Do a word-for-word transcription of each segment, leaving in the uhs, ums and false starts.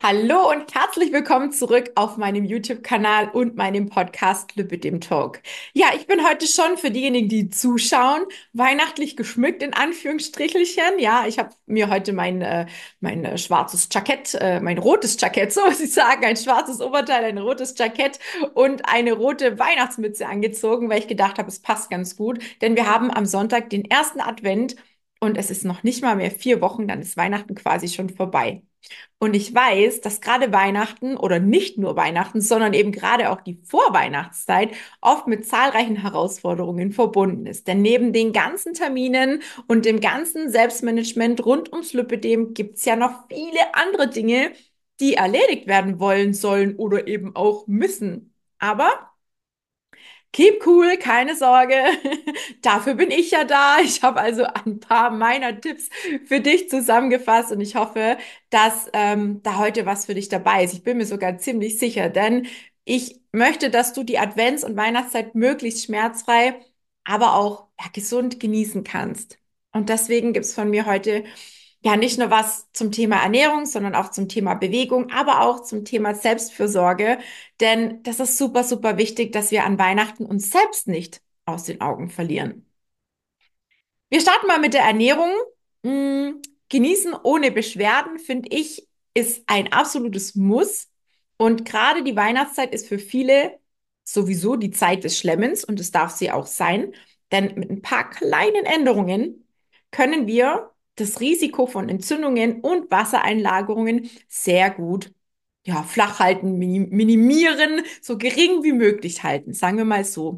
Hallo und herzlich willkommen zurück auf meinem YouTube-Kanal und meinem Podcast Lübbe dem Talk. Ja, ich bin heute schon für diejenigen, die zuschauen, weihnachtlich geschmückt in Anführungsstrichelchen. Ja, ich habe mir heute mein, äh, mein äh, schwarzes Jackett, äh, mein rotes Jackett, so muss ich sagen, ein schwarzes Oberteil, ein rotes Jackett und eine rote Weihnachtsmütze angezogen, weil ich gedacht habe, es passt ganz gut, denn wir haben am Sonntag den ersten Advent und es ist noch nicht mal mehr vier Wochen, dann ist Weihnachten quasi schon vorbei. Und ich weiß, dass gerade Weihnachten oder nicht nur Weihnachten, sondern eben gerade auch die Vorweihnachtszeit oft mit zahlreichen Herausforderungen verbunden ist. Denn neben den ganzen Terminen und dem ganzen Selbstmanagement rund ums Lüppedem gibt es ja noch viele andere Dinge, die erledigt werden wollen, sollen oder eben auch müssen. Aber keep cool, keine Sorge. Dafür bin ich ja da. Ich habe also ein paar meiner Tipps für dich zusammengefasst und ich hoffe, dass ähm, da heute was für dich dabei ist. Ich bin mir sogar ziemlich sicher, denn ich möchte, dass du die Advents- und Weihnachtszeit möglichst schmerzfrei, aber auch ja, gesund genießen kannst. Und deswegen gibt's von mir heute ja nicht nur was zum Thema Ernährung, sondern auch zum Thema Bewegung, aber auch zum Thema Selbstfürsorge. Denn das ist super, super wichtig, dass wir an Weihnachten uns selbst nicht aus den Augen verlieren. Wir starten mal mit der Ernährung. Mm, Genießen ohne Beschwerden, finde ich, ist ein absolutes Muss. Und gerade die Weihnachtszeit ist für viele sowieso die Zeit des Schlemmens und es darf sie auch sein. Denn mit ein paar kleinen Änderungen können wir das Risiko von Entzündungen und Wassereinlagerungen sehr gut, ja, flach halten, minim- minimieren, so gering wie möglich halten, sagen wir mal so.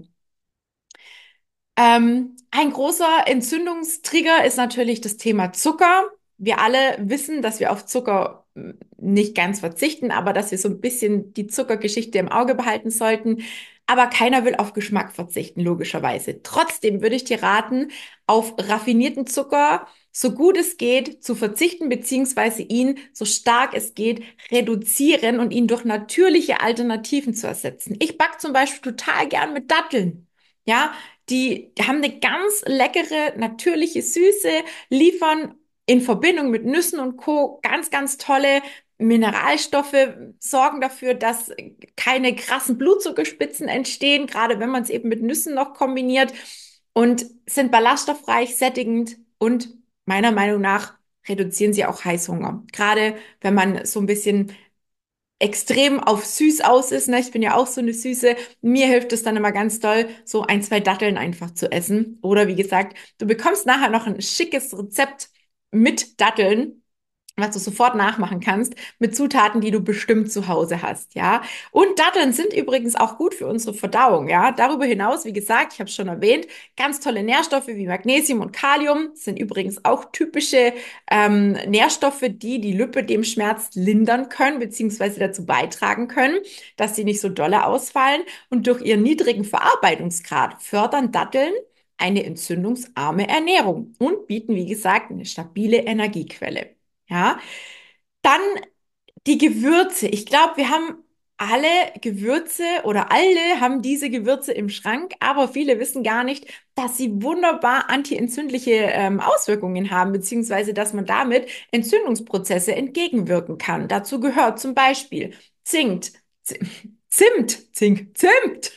Ähm, ein großer Entzündungstrigger ist natürlich das Thema Zucker. Wir alle wissen, dass wir auf Zucker mm, nicht ganz verzichten, aber dass wir so ein bisschen die Zuckergeschichte im Auge behalten sollten. Aber keiner will auf Geschmack verzichten, logischerweise. Trotzdem würde ich dir raten, auf raffinierten Zucker so gut es geht zu verzichten, beziehungsweise ihn so stark es geht reduzieren und ihn durch natürliche Alternativen zu ersetzen. Ich back zum Beispiel total gern mit Datteln. Ja, die haben eine ganz leckere, natürliche Süße, liefern in Verbindung mit Nüssen und Co. ganz, ganz tolle Mineralstoffe, sorgen dafür, dass keine krassen Blutzuckerspitzen entstehen, gerade wenn man es eben mit Nüssen noch kombiniert und sind ballaststoffreich, sättigend und meiner Meinung nach reduzieren sie auch Heißhunger. Gerade wenn man so ein bisschen extrem auf süß aus ist, ne? Ich bin ja auch so eine Süße. Mir hilft es dann immer ganz doll, so ein, zwei Datteln einfach zu essen. Oder wie gesagt, du bekommst nachher noch ein schickes Rezept mit Datteln, was du sofort nachmachen kannst, mit Zutaten, die du bestimmt zu Hause hast, ja. Und Datteln sind übrigens auch gut für unsere Verdauung, ja. Darüber hinaus, wie gesagt, ich habe es schon erwähnt, ganz tolle Nährstoffe wie Magnesium und Kalium sind übrigens auch typische ähm, Nährstoffe, die die Lipödem-Schmerz lindern können, beziehungsweise dazu beitragen können, dass sie nicht so dolle ausfallen. Und durch ihren niedrigen Verarbeitungsgrad fördern Datteln eine entzündungsarme Ernährung und bieten, wie gesagt, eine stabile Energiequelle. Ja, dann die Gewürze. Ich glaube, wir haben alle Gewürze oder alle haben diese Gewürze im Schrank, aber viele wissen gar nicht, dass sie wunderbar antientzündliche ähm, Auswirkungen haben, beziehungsweise dass man damit Entzündungsprozesse entgegenwirken kann. Dazu gehört zum Beispiel Zimt, Z- Zimt, Zink, Zimt,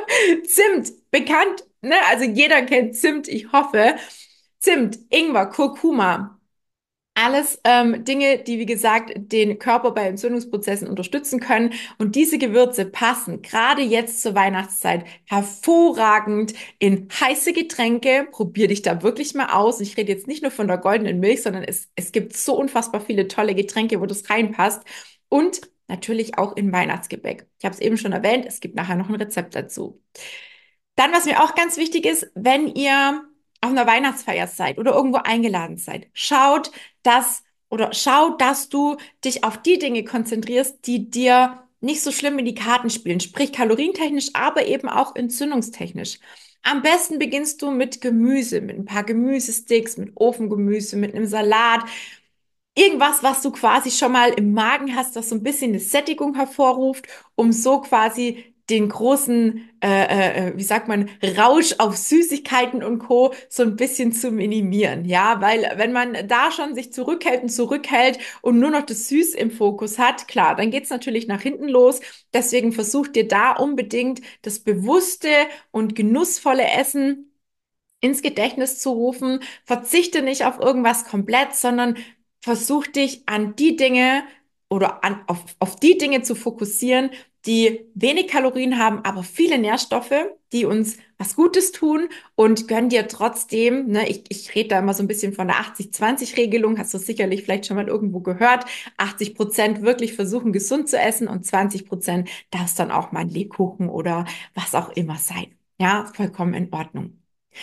Zimt, bekannt, ne? Also jeder kennt Zimt, ich hoffe. Zimt, Ingwer, Kurkuma. Alles ähm, Dinge, die, wie gesagt, den Körper bei Entzündungsprozessen unterstützen können. Und diese Gewürze passen gerade jetzt zur Weihnachtszeit hervorragend in heiße Getränke. Probier dich da wirklich mal aus. Ich rede jetzt nicht nur von der goldenen Milch, sondern es, es gibt so unfassbar viele tolle Getränke, wo das reinpasst. Und natürlich auch in Weihnachtsgebäck. Ich habe es eben schon erwähnt, es gibt nachher noch ein Rezept dazu. Dann, was mir auch ganz wichtig ist, wenn ihr auf einer Weihnachtsfeier seid oder irgendwo eingeladen seid, schaut, dass oder schau, dass du dich auf die Dinge konzentrierst, die dir nicht so schlimm in die Karten spielen, sprich kalorientechnisch, aber eben auch entzündungstechnisch. Am besten beginnst du mit Gemüse, mit ein paar Gemüsesticks, mit Ofengemüse, mit einem Salat. Irgendwas, was du quasi schon mal im Magen hast, das so ein bisschen eine Sättigung hervorruft, um so quasi den großen, äh, äh, wie sagt man, Rausch auf Süßigkeiten und Co. so ein bisschen zu minimieren. Ja, weil wenn man da schon sich zurückhält und zurückhält und nur noch das Süß im Fokus hat, klar, dann geht's natürlich nach hinten los. Deswegen versucht dir da unbedingt das bewusste und genussvolle Essen ins Gedächtnis zu rufen. Verzichte nicht auf irgendwas komplett, sondern versuch dich an die Dinge oder an, auf, auf die Dinge zu fokussieren, die wenig Kalorien haben, aber viele Nährstoffe, die uns was Gutes tun und gönn dir trotzdem, ne, ich, ich rede da immer so ein bisschen von der achtzig zwanzig Regelung, hast du sicherlich vielleicht schon mal irgendwo gehört. achtzig Prozent wirklich versuchen, gesund zu essen und zwanzig Prozent darf es dann auch mal ein Lebkuchen oder was auch immer sein. Ja, vollkommen in Ordnung.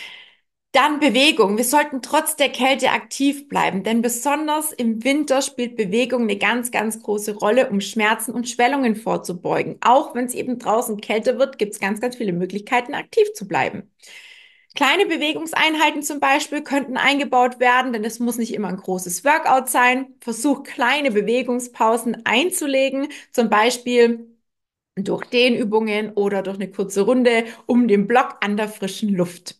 Dann Bewegung. Wir sollten trotz der Kälte aktiv bleiben, denn besonders im Winter spielt Bewegung eine ganz, ganz große Rolle, um Schmerzen und Schwellungen vorzubeugen. Auch wenn es eben draußen kälter wird, gibt es ganz, ganz viele Möglichkeiten, aktiv zu bleiben. Kleine Bewegungseinheiten zum Beispiel könnten eingebaut werden, denn es muss nicht immer ein großes Workout sein. Versuch kleine Bewegungspausen einzulegen, zum Beispiel durch Dehnübungen oder durch eine kurze Runde um den Block an der frischen Luft.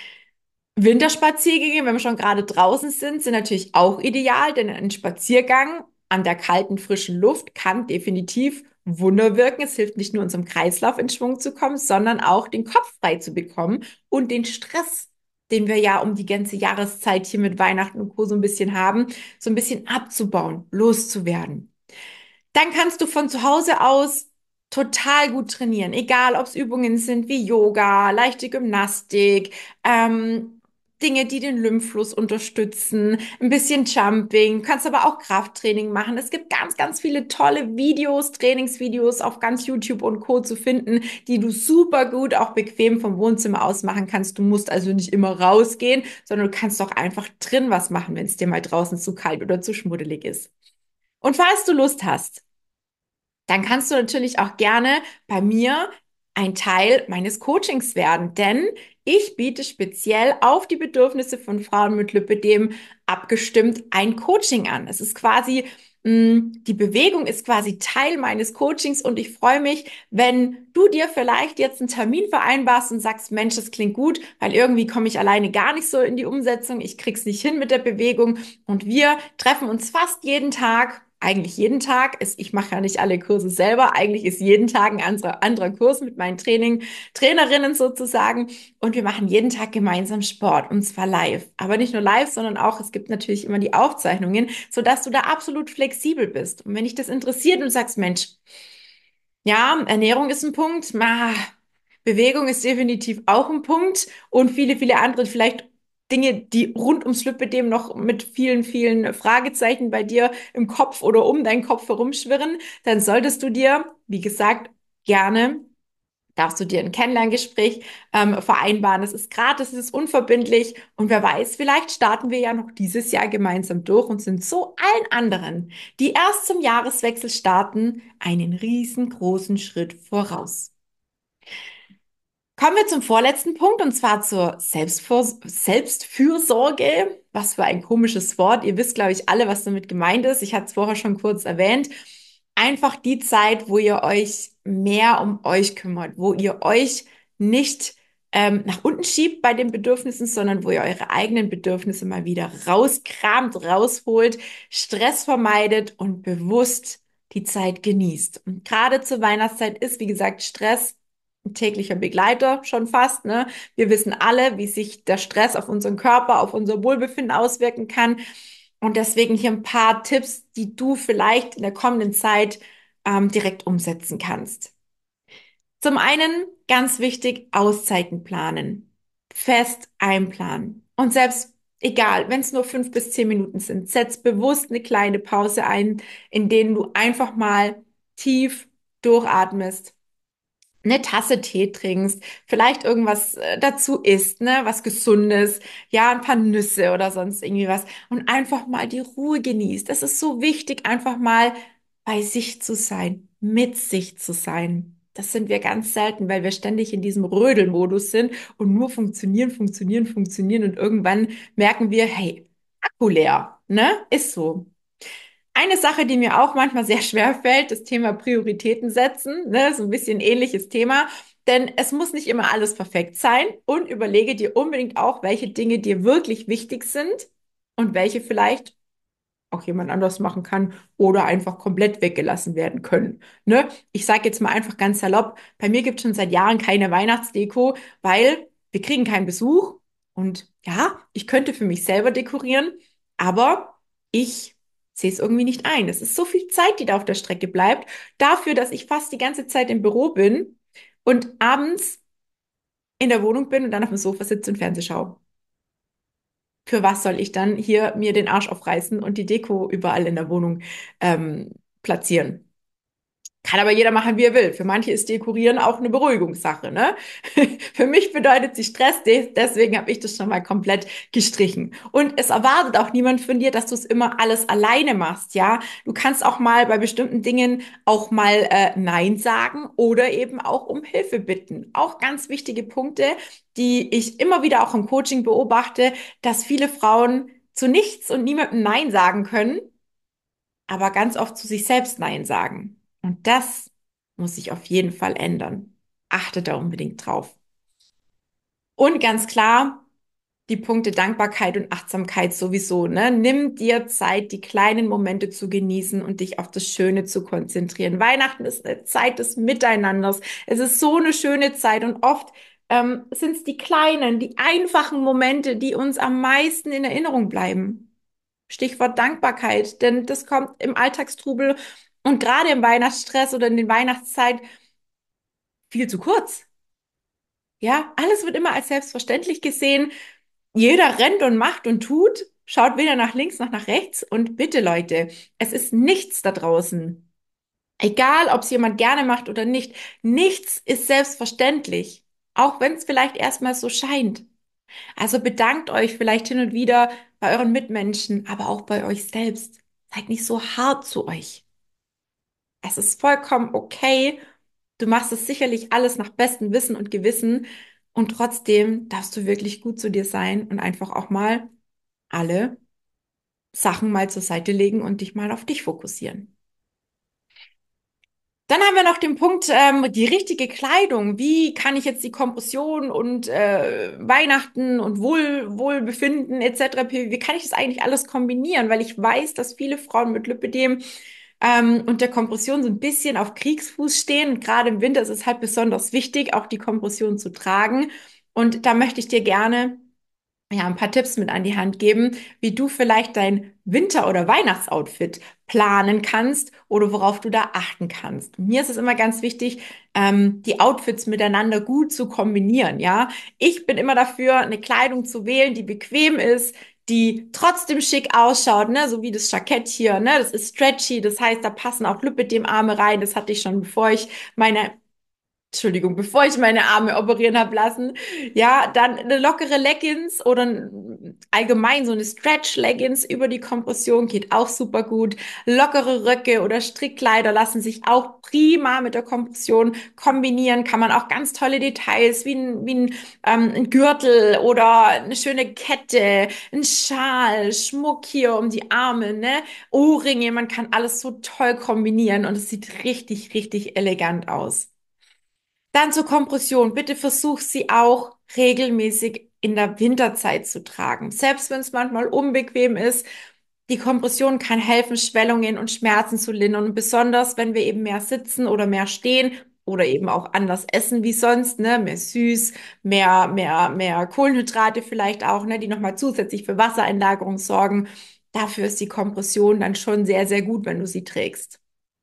Winterspaziergänge, wenn wir schon gerade draußen sind, sind natürlich auch ideal, denn ein Spaziergang an der kalten, frischen Luft kann definitiv Wunder wirken. Es hilft nicht nur unserem Kreislauf in Schwung zu kommen, sondern auch den Kopf frei zu bekommen und den Stress, den wir ja um die ganze Jahreszeit hier mit Weihnachten und Co. so ein bisschen haben, so ein bisschen abzubauen, loszuwerden. Dann kannst du von zu Hause aus total gut trainieren, egal ob es Übungen sind wie Yoga, leichte Gymnastik, ähm, Dinge, die den Lymphfluss unterstützen, ein bisschen Jumping, du kannst aber auch Krafttraining machen. Es gibt ganz, ganz viele tolle Videos, Trainingsvideos auf ganz YouTube und Co. zu finden, die du super gut auch bequem vom Wohnzimmer aus machen kannst. Du musst also nicht immer rausgehen, sondern du kannst auch einfach drin was machen, wenn es dir mal draußen zu kalt oder zu schmuddelig ist. Und falls du Lust hast, dann kannst du natürlich auch gerne bei mir ein Teil meines Coachings werden, denn ich biete speziell auf die Bedürfnisse von Frauen mit Lipödem abgestimmt ein Coaching an. Es ist quasi, mh, die Bewegung ist quasi Teil meines Coachings und ich freue mich, wenn du dir vielleicht jetzt einen Termin vereinbarst und sagst, Mensch, das klingt gut, weil irgendwie komme ich alleine gar nicht so in die Umsetzung, ich krieg's nicht hin mit der Bewegung und wir treffen uns fast jeden Tag. Eigentlich jeden Tag. Es, ich mache ja nicht alle Kurse selber. Eigentlich ist jeden Tag ein anderer, anderer Kurs mit meinen Training, Trainerinnen sozusagen. Und wir machen jeden Tag gemeinsam Sport und zwar live. Aber nicht nur live, sondern auch, es gibt natürlich immer die Aufzeichnungen, sodass du da absolut flexibel bist. Und wenn dich das interessiert und du sagst, Mensch, ja, Ernährung ist ein Punkt, ma, Bewegung ist definitiv auch ein Punkt und viele, viele andere vielleicht Dinge, die rund ums Lipödem noch mit vielen, vielen Fragezeichen bei dir im Kopf oder um deinen Kopf herumschwirren, dann solltest du dir, wie gesagt, gerne darfst du dir ein Kennenlerngespräch ähm, vereinbaren. Es ist gratis, es ist unverbindlich und wer weiß, vielleicht starten wir ja noch dieses Jahr gemeinsam durch und sind so allen anderen, die erst zum Jahreswechsel starten, einen riesengroßen Schritt voraus. Kommen wir zum vorletzten Punkt und zwar zur Selbstvor Selbstfürsorge. Was für ein komisches Wort. Ihr wisst, glaube ich, alle, was damit gemeint ist. Ich hatte es vorher schon kurz erwähnt. Einfach die Zeit, wo ihr euch mehr um euch kümmert, wo ihr euch nicht ähm, nach unten schiebt bei den Bedürfnissen, sondern wo ihr eure eigenen Bedürfnisse mal wieder rauskramt, rausholt, Stress vermeidet und bewusst die Zeit genießt. Und gerade zur Weihnachtszeit ist, wie gesagt, Stress ein täglicher Begleiter schon fast, ne? Wir wissen alle, wie sich der Stress auf unseren Körper, auf unser Wohlbefinden auswirken kann. Und deswegen hier ein paar Tipps, die du vielleicht in der kommenden Zeit ähm, direkt umsetzen kannst. Zum einen ganz wichtig, Auszeiten planen. Fest einplanen. Und selbst egal, wenn es nur fünf bis zehn Minuten sind, setz bewusst eine kleine Pause ein, in denen du einfach mal tief durchatmest, eine Tasse Tee trinkst, vielleicht irgendwas äh, dazu isst, ne, was Gesundes, ja, ein paar Nüsse oder sonst irgendwie was und einfach mal die Ruhe genießt. Es ist so wichtig, einfach mal bei sich zu sein, mit sich zu sein. Das sind wir ganz selten, weil wir ständig in diesem Rödelmodus sind und nur funktionieren, funktionieren, funktionieren und irgendwann merken wir, hey, Akku leer, ne? Ist so. Eine Sache, die mir auch manchmal sehr schwer fällt, das Thema Prioritäten setzen, ne, so ein bisschen ähnliches Thema, denn es muss nicht immer alles perfekt sein und überlege dir unbedingt auch, welche Dinge dir wirklich wichtig sind und welche vielleicht auch jemand anders machen kann oder einfach komplett weggelassen werden können. Ne? Ich sage jetzt mal einfach ganz salopp, bei mir gibt es schon seit Jahren keine Weihnachtsdeko, weil wir kriegen keinen Besuch und ja, ich könnte für mich selber dekorieren, aber ich sehe es irgendwie nicht ein. Es ist so viel Zeit, die da auf der Strecke bleibt, dafür, dass ich fast die ganze Zeit im Büro bin und abends in der Wohnung bin und dann auf dem Sofa sitze und Fernseh schaue. Für was soll ich dann hier mir den Arsch aufreißen und die Deko überall in der Wohnung ähm, platzieren? Kann aber jeder machen, wie er will. Für manche ist Dekorieren auch eine Beruhigungssache, ne? Für mich bedeutet sie Stress, de- deswegen habe ich das schon mal komplett gestrichen. Und es erwartet auch niemand von dir, dass du es immer alles alleine machst, ja? Du kannst auch mal bei bestimmten Dingen auch mal äh, Nein sagen oder eben auch um Hilfe bitten. Auch ganz wichtige Punkte, die ich immer wieder auch im Coaching beobachte, dass viele Frauen zu nichts und niemandem Nein sagen können, aber ganz oft zu sich selbst Nein sagen. Und das muss sich auf jeden Fall ändern. Achte da unbedingt drauf. Und ganz klar, die Punkte Dankbarkeit und Achtsamkeit sowieso, ne? Nimm dir Zeit, die kleinen Momente zu genießen und dich auf das Schöne zu konzentrieren. Weihnachten ist eine Zeit des Miteinanders. Es ist so eine schöne Zeit und oft ähm, sind es die kleinen, die einfachen Momente, die uns am meisten in Erinnerung bleiben. Stichwort Dankbarkeit, denn das kommt im Alltagstrubel und gerade im Weihnachtsstress oder in den Weihnachtszeit viel zu kurz. Ja, alles wird immer als selbstverständlich gesehen. Jeder rennt und macht und tut, schaut weder nach links noch nach rechts. Und bitte, Leute, es ist nichts da draußen. Egal, ob es jemand gerne macht oder nicht, nichts ist selbstverständlich. Auch wenn es vielleicht erstmal so scheint. Also bedankt euch vielleicht hin und wieder bei euren Mitmenschen, aber auch bei euch selbst. Seid nicht so hart zu euch. Es ist vollkommen okay. Du machst es sicherlich alles nach bestem Wissen und Gewissen. Und trotzdem darfst du wirklich gut zu dir sein und einfach auch mal alle Sachen mal zur Seite legen und dich mal auf dich fokussieren. Dann haben wir noch den Punkt, ähm, die richtige Kleidung. Wie kann ich jetzt die Kompression und äh, Weihnachten und Wohl, Wohlbefinden et cetera pp. Wie kann ich das eigentlich alles kombinieren? Weil ich weiß, dass viele Frauen mit Lipödem ähm, und der Kompression so ein bisschen auf Kriegsfuß stehen. Und gerade im Winter ist es halt besonders wichtig, auch die Kompression zu tragen. Und da möchte ich dir gerne ja, ein paar Tipps mit an die Hand geben, wie du vielleicht dein Winter- oder Weihnachtsoutfit planen kannst oder worauf du da achten kannst. Mir ist es immer ganz wichtig, ähm, die Outfits miteinander gut zu kombinieren, ja. Ich bin immer dafür, eine Kleidung zu wählen, die bequem ist, die trotzdem schick ausschaut, ne, so wie das Jackett hier, ne, das ist stretchy, das heißt, da passen auch Lipödem-Arme rein, das hatte ich schon, bevor ich meine Entschuldigung, bevor ich meine Arme operieren habe lassen, ja, dann eine lockere Leggings oder ein- allgemein so eine Stretch-Leggings über die Kompression geht auch super gut. Lockere Röcke oder Strickkleider lassen sich auch prima mit der Kompression kombinieren. Kann man auch ganz tolle Details wie ein, wie ein, ähm, ein Gürtel oder eine schöne Kette, ein Schal, Schmuck hier um die Arme, ne? Ohrringe, man kann alles so toll kombinieren und es sieht richtig, richtig elegant aus. Dann zur Kompression. Bitte versuch sie auch regelmäßig in der Winterzeit zu tragen. Selbst wenn es manchmal unbequem ist, die Kompression kann helfen, Schwellungen und Schmerzen zu lindern. Und besonders, wenn wir eben mehr sitzen oder mehr stehen oder eben auch anders essen wie sonst, ne, mehr süß, mehr, mehr, mehr Kohlenhydrate vielleicht auch, ne, die nochmal zusätzlich für Wassereinlagerung sorgen. Dafür ist die Kompression dann schon sehr, sehr gut, wenn du sie trägst.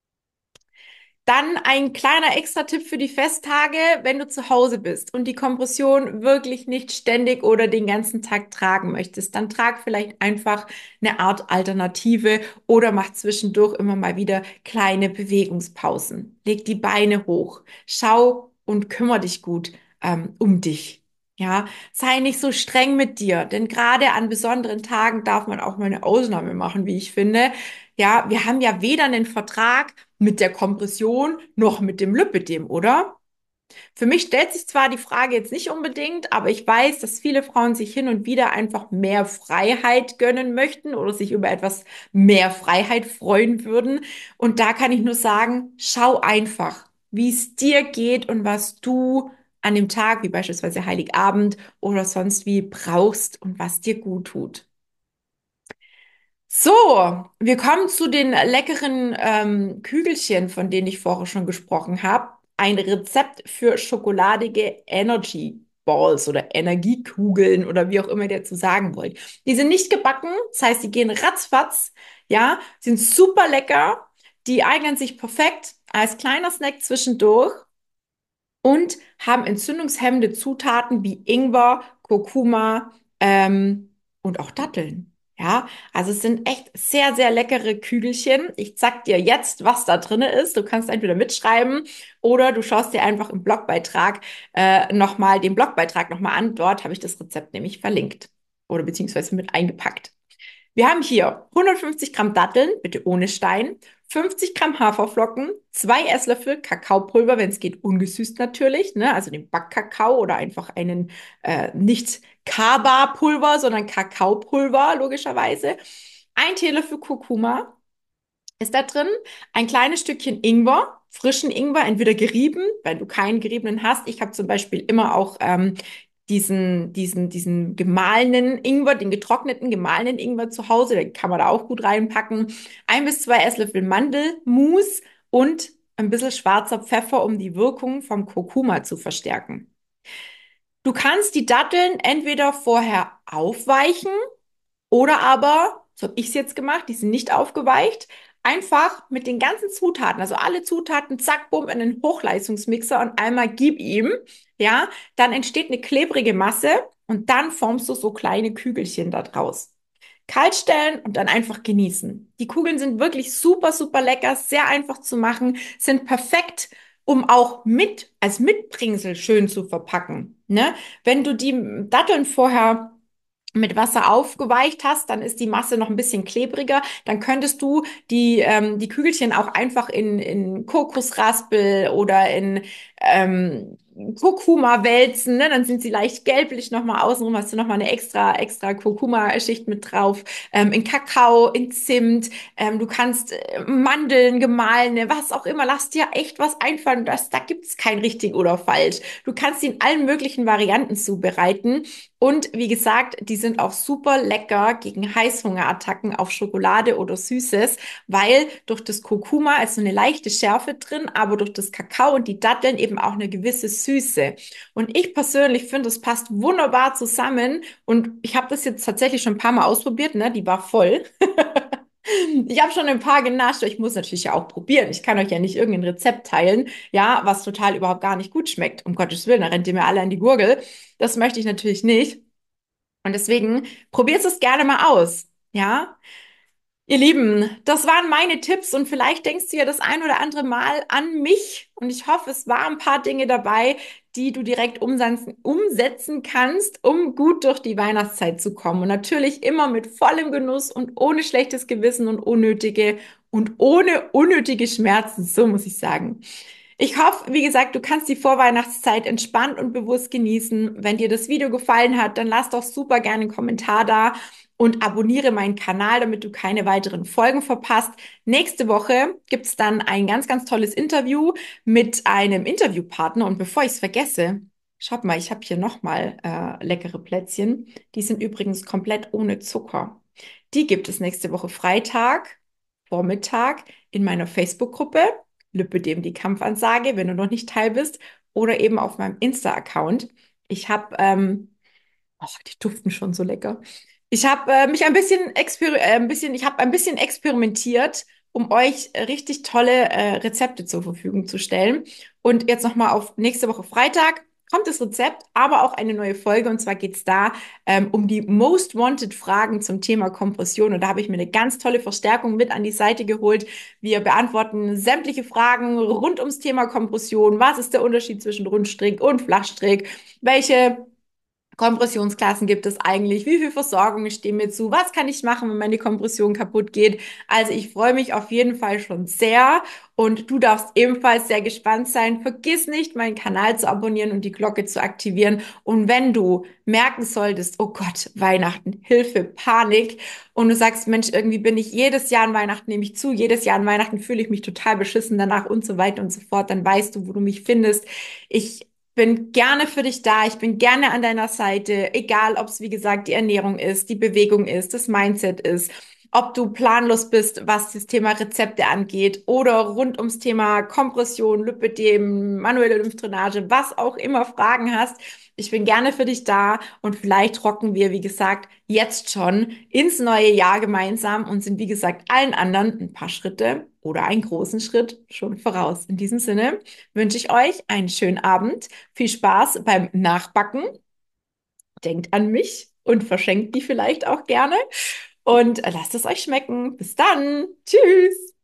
Dann ein kleiner Extra-Tipp für die Festtage, wenn du zu Hause bist und die Kompression wirklich nicht ständig oder den ganzen Tag tragen möchtest, dann trag vielleicht einfach eine Art Alternative oder mach zwischendurch immer mal wieder kleine Bewegungspausen. Leg die Beine hoch, schau und kümmere dich gut ähm, um dich. Ja, sei nicht so streng mit dir, denn gerade an besonderen Tagen darf man auch mal eine Ausnahme machen, wie ich finde. Ja, wir haben ja weder einen Vertrag mit der Kompression noch mit dem Lipödem, oder? Für mich stellt sich zwar die Frage jetzt nicht unbedingt, aber ich weiß, dass viele Frauen sich hin und wieder einfach mehr Freiheit gönnen möchten oder sich über etwas mehr Freiheit freuen würden. Und da kann ich nur sagen, schau einfach, wie es dir geht und was du an dem Tag, wie beispielsweise Heiligabend oder sonst wie brauchst und was dir gut tut. So, wir kommen zu den leckeren ähm, Kügelchen, von denen ich vorher schon gesprochen habe. Ein Rezept für schokoladige Energy Balls oder Energiekugeln oder wie auch immer ihr dazu sagen wollt. Die sind nicht gebacken, das heißt, die gehen ratzfatz, ja, sind super lecker, die eignen sich perfekt als kleiner Snack zwischendurch und haben entzündungshemmende Zutaten wie Ingwer, Kurkuma ähm, und auch Datteln. Ja, also es sind echt sehr, sehr leckere Kügelchen. Ich sag dir jetzt, was da drinne ist. Du kannst entweder mitschreiben oder du schaust dir einfach im Blogbeitrag äh, nochmal den Blogbeitrag nochmal an. Dort habe ich das Rezept nämlich verlinkt oder beziehungsweise mit eingepackt. Wir haben hier hundertfünfzig Gramm Datteln, bitte ohne Stein, fünfzig Gramm Haferflocken, zwei Esslöffel Kakaopulver, wenn es geht, ungesüßt natürlich, ne? Also den Backkakao oder einfach einen äh, nicht Kaba-Pulver, sondern Kakaopulver, logischerweise. Ein Teelöffel Kurkuma ist da drin, ein kleines Stückchen Ingwer, frischen Ingwer, entweder gerieben, wenn du keinen geriebenen hast. Ich habe zum Beispiel immer auch ähm, diesen, diesen, diesen gemahlenen Ingwer, den getrockneten gemahlenen Ingwer zu Hause, den kann man da auch gut reinpacken. Ein bis zwei Esslöffel Mandelmus und ein bisschen schwarzer Pfeffer, um die Wirkung vom Kurkuma zu verstärken. Du kannst die Datteln entweder vorher aufweichen oder aber, so habe ich es jetzt gemacht, die sind nicht aufgeweicht, einfach mit den ganzen Zutaten, also alle Zutaten, zack, bumm, in den Hochleistungsmixer und einmal gib ihm, ja, dann entsteht eine klebrige Masse und dann formst du so kleine Kügelchen da draus. Kalt stellen und dann einfach genießen. Die Kugeln sind wirklich super, super lecker, sehr einfach zu machen, sind perfekt, um auch mit, als Mitbringsel schön zu verpacken, ne? Wenn du die Datteln vorher mit Wasser aufgeweicht hast, dann ist die Masse noch ein bisschen klebriger. Dann könntest du die, ähm, die Kügelchen auch einfach in, in Kokosraspel oder in ähm, Kurkuma wälzen, ne? Dann sind sie leicht gelblich nochmal außenrum, hast du nochmal eine extra, extra Kurkuma-Schicht mit drauf. Ähm, in Kakao, in Zimt, ähm, du kannst äh, Mandeln, gemahlene, was auch immer, lass dir echt was einfallen. Das, da gibt's kein richtig oder falsch. Du kannst sie in allen möglichen Varianten zubereiten. Und wie gesagt, die sind auch super lecker gegen Heißhungerattacken auf Schokolade oder Süßes, weil durch das Kurkuma ist so eine leichte Schärfe drin, aber durch das Kakao und die Datteln eben auch eine gewisse Süße. Und ich persönlich finde, das passt wunderbar zusammen. Und ich habe das jetzt tatsächlich schon ein paar Mal ausprobiert, ne? Die war voll. Ich habe schon ein paar genascht, aber ich muss natürlich ja auch probieren. Ich kann euch ja nicht irgendein Rezept teilen, ja, was total überhaupt gar nicht gut schmeckt. Um Gottes Willen, da rennt ihr mir alle an die Gurgel. Das möchte ich natürlich nicht. Und deswegen probiert es gerne mal aus. Ja, ihr Lieben, das waren meine Tipps und vielleicht denkst du ja das ein oder andere Mal an mich und ich hoffe, es waren ein paar Dinge dabei, die du direkt umsetzen, umsetzen kannst, um gut durch die Weihnachtszeit zu kommen. Und natürlich immer mit vollem Genuss und ohne schlechtes Gewissen und unnötige und ohne unnötige Schmerzen, so muss ich sagen. Ich hoffe, wie gesagt, du kannst die Vorweihnachtszeit entspannt und bewusst genießen. Wenn dir das Video gefallen hat, dann lass doch super gerne einen Kommentar da und abonniere meinen Kanal, damit du keine weiteren Folgen verpasst. Nächste Woche gibt's dann ein ganz, ganz tolles Interview mit einem Interviewpartner. Und bevor ich es vergesse, schaut mal, ich habe hier nochmal äh, leckere Plätzchen. Die sind übrigens komplett ohne Zucker. Die gibt es nächste Woche Freitag, Vormittag in meiner Facebook-Gruppe. Lüppe dem die Kampfansage, wenn du noch nicht Teil bist, oder eben auf meinem Insta-Account. Ich habe, ähm, oh, die duften schon so lecker. Ich habe äh, mich ein bisschen, exper äh, ein bisschen, ich habe ein bisschen experimentiert, um euch äh, richtig tolle äh, Rezepte zur Verfügung zu stellen. Und jetzt nochmal auf nächste Woche Freitag kommt das Rezept, aber auch eine neue Folge. Und zwar geht's da ähm, um die Most Wanted Fragen zum Thema Kompression. Und da habe ich mir eine ganz tolle Verstärkung mit an die Seite geholt. Wir beantworten sämtliche Fragen rund ums Thema Kompression. Was ist der Unterschied zwischen Rundstrick und Flachstrick? Welche Kompressionsklassen gibt es eigentlich? Wie viel Versorgung stehen mir zu? Was kann ich machen, wenn meine Kompression kaputt geht? Also ich freue mich auf jeden Fall schon sehr und du darfst ebenfalls sehr gespannt sein. Vergiss nicht, meinen Kanal zu abonnieren und die Glocke zu aktivieren. Und wenn du merken solltest, oh Gott, Weihnachten, Hilfe, Panik, und du sagst, Mensch, irgendwie bin ich jedes Jahr an Weihnachten nehme ich zu, jedes Jahr an Weihnachten fühle ich mich total beschissen danach und so weiter und so fort, dann weißt du, wo du mich findest. Ich bin gerne für dich da. Ich bin gerne an deiner Seite, egal ob es, wie gesagt, die Ernährung ist, die Bewegung ist, das Mindset ist, ob du planlos bist, was das Thema Rezepte angeht oder rund ums Thema Kompression, Lipödem, manuelle Lymphdrainage, was auch immer Fragen hast. Ich bin gerne für dich da und vielleicht rocken wir, wie gesagt, jetzt schon ins neue Jahr gemeinsam und sind, wie gesagt, allen anderen ein paar Schritte oder einen großen Schritt schon voraus. In diesem Sinne wünsche ich euch einen schönen Abend. Viel Spaß beim Nachbacken. Denkt an mich und verschenkt die vielleicht auch gerne. Und lasst es euch schmecken. Bis dann. Tschüss.